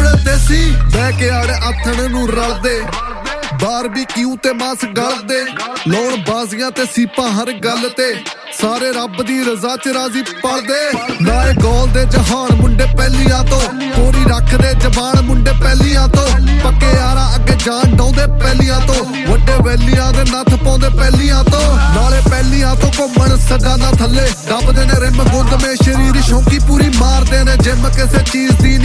ਪੂਰੇ ਦੇਸੀ ਬਹਿ ਕੇ ਆੜੇ ਆਥਣ ਨੂੰ ਰਲਦੇ ਬਾਰਬੀਕਿਊ ਤੇ ਮਾਸ ਗਲਦੇ ਲਾਉਣ ਬਾਜ਼ੀਆਂ ਤੇ ਸੀਪਾਂ ਹਰ ਗੱਲ ਤੇ ਸਾਰੇ ਰੱਬ ਦੀ ਰਜ਼ਾ ਚ ਰਾਜ਼ੀ ਪਲਦੇ ਨਾਲੇ ਗੋਲ ਦੇ ਜਹਾਨ ਮੁੰਡੇ ਪਹਿਲੀਆਂ ਤੋਂ ਕੋਰੀ ਰੱਖਦੇ ਜ਼ਬਾਨ ਮੁੰਡੇ ਪਹਿਲੀਆਂ ਤੋਂ ਪੱਕੇ ਯਾਰਾਂ ਅੱਗੇ ਜਾਨ ਡਾਉਂਦੇ ਪਹਿਲੀਆਂ ਤੋਂ ਵੱਡੇ ਵੈਲੀਆਂ ਦੇ ਨੱਥ ਪਾਉਂਦੇ ਪਹਿਲੀਆਂ ਤੋਂ ਨਾਲੇ ਪਹਿਲੀਆਂ ਤੋਂ ਘੁੰਮਣ ਸਗਾਂ ਦਾ ਥੱਲੇ ਦੱਬਦੇ ਨੇ ਰਿਮ ਗੁੰਦ ਮੇ ਸ਼ਰੀਰ ਸ਼ੌਂਕੀ ਪੂਰੀ ਮਾਰਦੇ ਨੇ ਜਿੰਮ ਕਿਸੇ ਚੀਜ਼ ਦੀ